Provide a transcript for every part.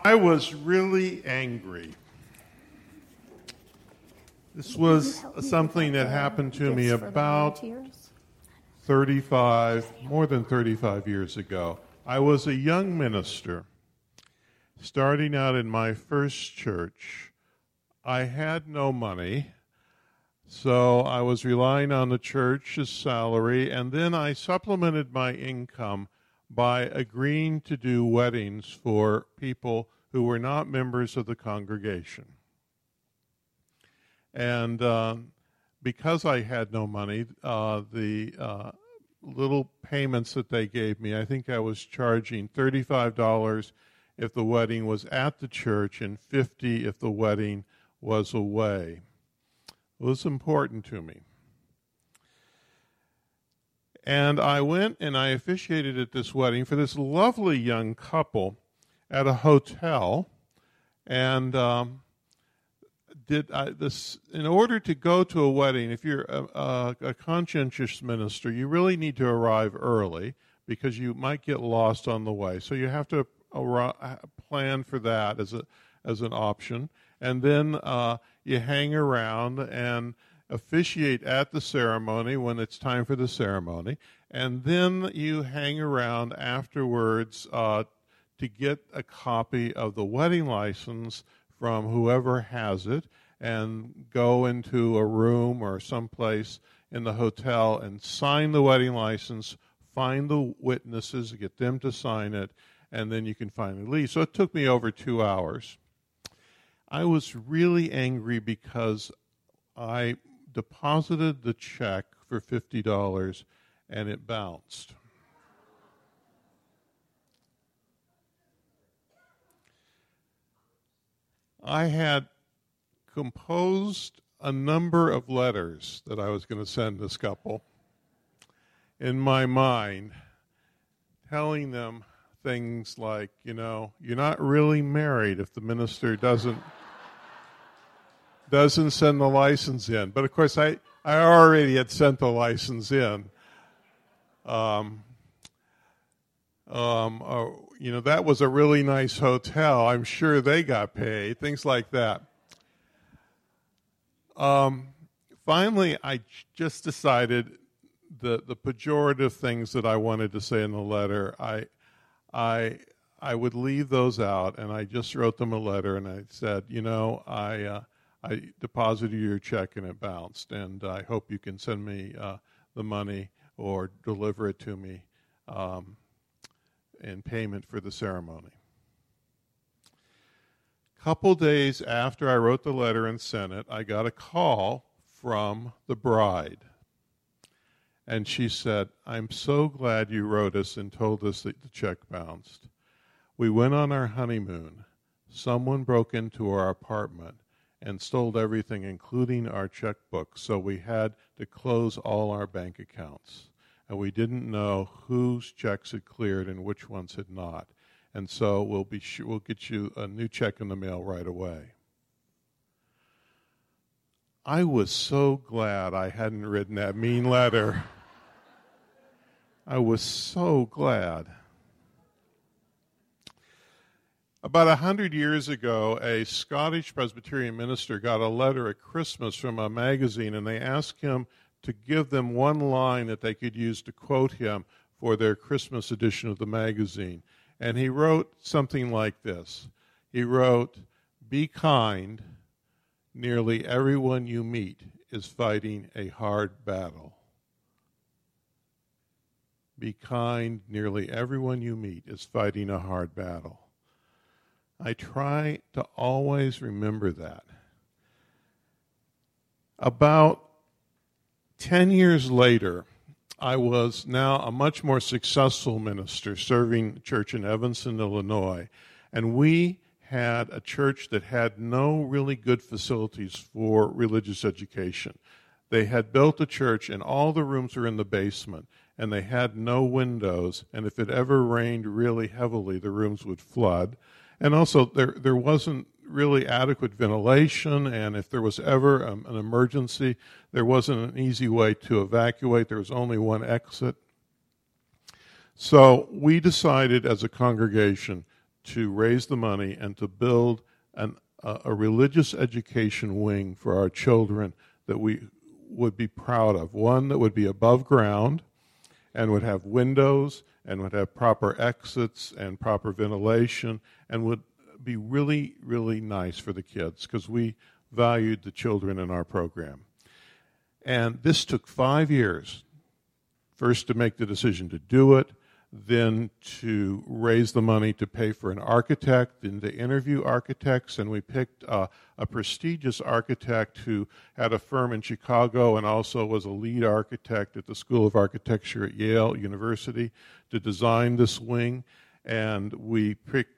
I was really angry. This was something that happened to me about more than 35 years ago. I was a young minister starting out in my first church. I had no money, so I was relying on the church's salary, and then I supplemented my income by agreeing to do weddings for people who were not members of the congregation. And because I had no money, the little payments that they gave me, I think I was charging $35 if the wedding was at the church and $50 if the wedding was away. It was important to me. And I went and I officiated at this wedding for this lovely young couple at a hotel. And in order to go to a wedding, if you're a conscientious minister, you really need to arrive early because you might get lost on the way. So you have to plan for that as an option. And then you hang around and officiate at the ceremony when it's time for the ceremony. And then you hang around afterwards to get a copy of the wedding license from whoever has it and go into a room or someplace in the hotel and sign the wedding license, find the witnesses, get them to sign it, and then you can finally leave. So it took me over 2 hours. I was really angry because I deposited the check for $50 and it bounced. I had composed a number of letters that I was going to send this couple in my mind, telling them things like, you're not really married if the minister doesn't send the license in. But of course, I already had sent the license in. That was a really nice hotel. I'm sure they got paid, things like that. Finally, I just decided the pejorative things that I wanted to say in the letter, I would leave those out, and I just wrote them a letter, and I said, I deposited your check and it bounced, and I hope you can send me the money or deliver it to me in payment for the ceremony. A couple days after I wrote the letter and sent it, I got a call from the bride. And she said, I'm so glad you wrote us and told us that the check bounced. We went on our honeymoon. Someone broke into our apartment and stole everything, including our checkbook, so we had to close all our bank accounts. And we didn't know whose checks had cleared and which ones had not. And so we'll get you a new check in the mail right away. I was so glad I hadn't written that mean letter. I was so glad. About 100 years ago, a Scottish Presbyterian minister got a letter at Christmas from a magazine, and they asked him to give them one line that they could use to quote him for their Christmas edition of the magazine. And he wrote something like this. He wrote, "Be kind. Nearly everyone you meet is fighting a hard battle." Be kind. Nearly everyone you meet is fighting a hard battle. I try to always remember that. About 10 years later, I was now a much more successful minister serving a church in Evanston, Illinois, and we had a church that had no really good facilities for religious education. They had built a church, and all the rooms were in the basement, and they had no windows, and if it ever rained really heavily, the rooms would flood. And also, there wasn't really adequate ventilation, and if there was ever an emergency, there wasn't an easy way to evacuate. There was only one exit. So we decided as a congregation to raise the money and to build a religious education wing for our children that we would be proud of. One that would be above ground and would have windows and would have proper exits and proper ventilation and would be really, really nice for the kids because we valued the children in our program. And this took 5 years, first to make the decision to do it, then to raise the money to pay for an architect, then to interview architects, and we picked a prestigious architect who had a firm in Chicago and also was a lead architect at the School of Architecture at Yale University to design this wing. And we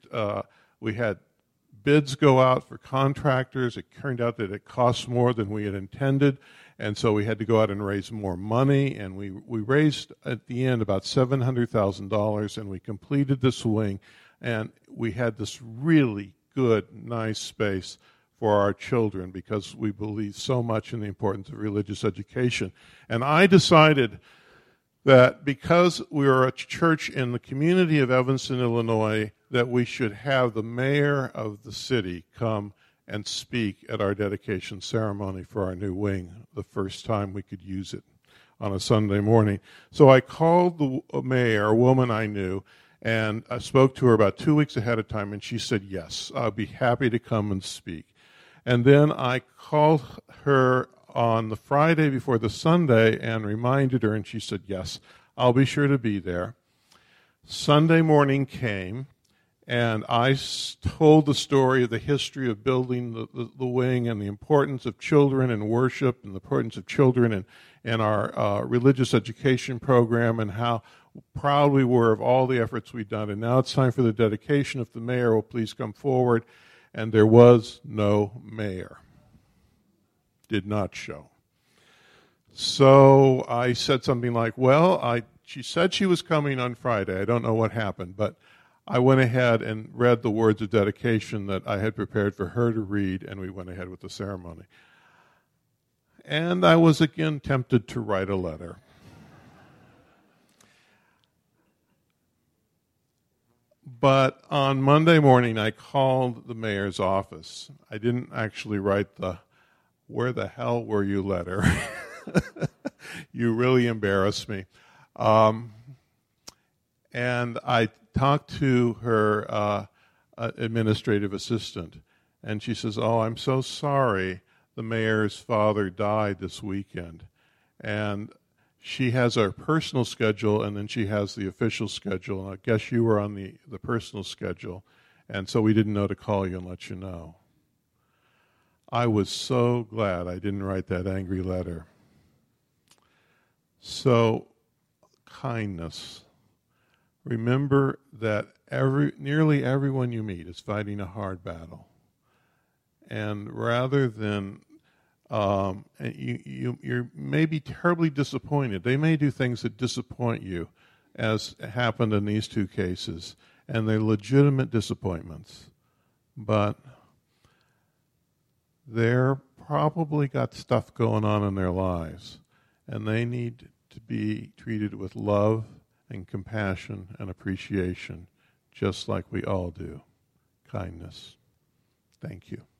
had bids go out for contractors. It turned out that it cost more than we had intended, and so we had to go out and raise more money, and we raised at the end about $700,000, and we completed this wing, and we had this really good, nice space for our children because we believe so much in the importance of religious education. And I decided that because we are a church in the community of Evanston, Illinois, that we should have the mayor of the city come and speak at our dedication ceremony for our new wing the first time we could use it on a Sunday morning. So I called the mayor, a woman I knew, and I spoke to her about 2 weeks ahead of time, and she said, yes, I'll be happy to come and speak. And then I called her on the Friday before the Sunday and reminded her, and she said, yes, I'll be sure to be there. Sunday morning came, and I told the story of the history of building the wing and the importance of children in worship and the importance of children in our religious education program and how proud we were of all the efforts we'd done. And now it's time for the dedication. If the mayor will please come forward. And there was no mayor. Did not show. So I said something like, well, she said she was coming on Friday. I don't know what happened, but I went ahead and read the words of dedication that I had prepared for her to read, and we went ahead with the ceremony. And I was again tempted to write a letter. But on Monday morning, I called the mayor's office. I didn't actually write the "where the hell were you" letter. You really embarrassed me. And I talked to her administrative assistant, and she says, oh, I'm so sorry. The mayor's father died this weekend. And she has our personal schedule, and then she has the official schedule. And I guess you were on the personal schedule, and so we didn't know to call you and let you know. I was so glad I didn't write that angry letter. So, kindness. Remember that nearly everyone you meet is fighting a hard battle. And rather than you may be terribly disappointed. They may do things that disappoint you, as happened in these two cases, and they're legitimate disappointments. But they're probably got stuff going on in their lives, and they need to be treated with love and compassion and appreciation, just like we all do. Kindness. Thank you.